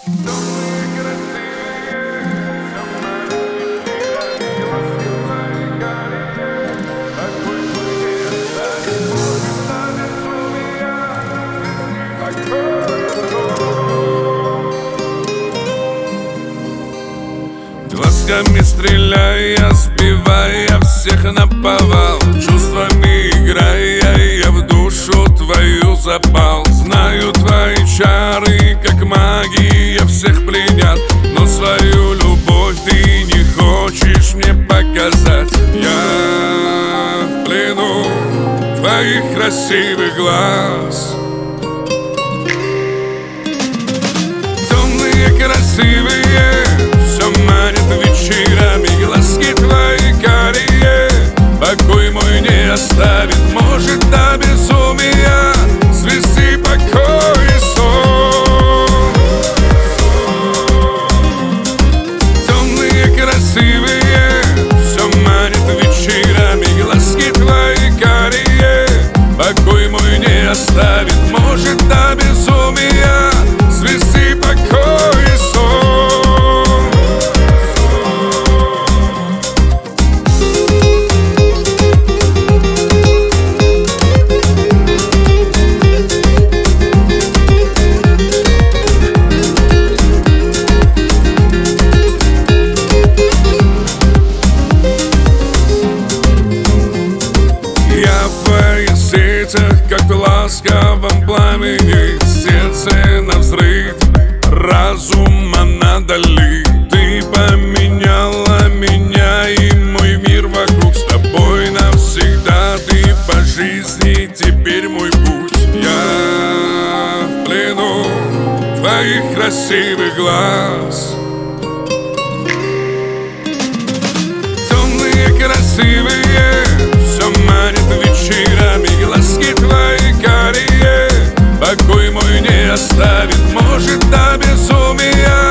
Глазками стреляя, сбивая всех наповал, чувствами играя, я в душу твою запал. Знаю, твои чары, как магия, всех пленят, но свою любовь ты не хочешь мне показать. Я в плену твоих красивых глаз, темные, красивые, все манит вечерами, глазки твои карие. Покой мой не оставит, может до безумия свести покой и сон. Темные, красивые, все манит вечерами, глазки твои карие. Покой мой не оставит, может до безумия свести покой и сон. Как в ласковом пламени, сердце навзрыв, разума надали. Ты поменяла меня и мой мир вокруг, с тобой навсегда. Ты по жизни теперь мой путь. Я в плену твоих красивых глаз, темные, красивые, все манит вечерами, глазки твои карие. Покой мой не оставит, может до безумия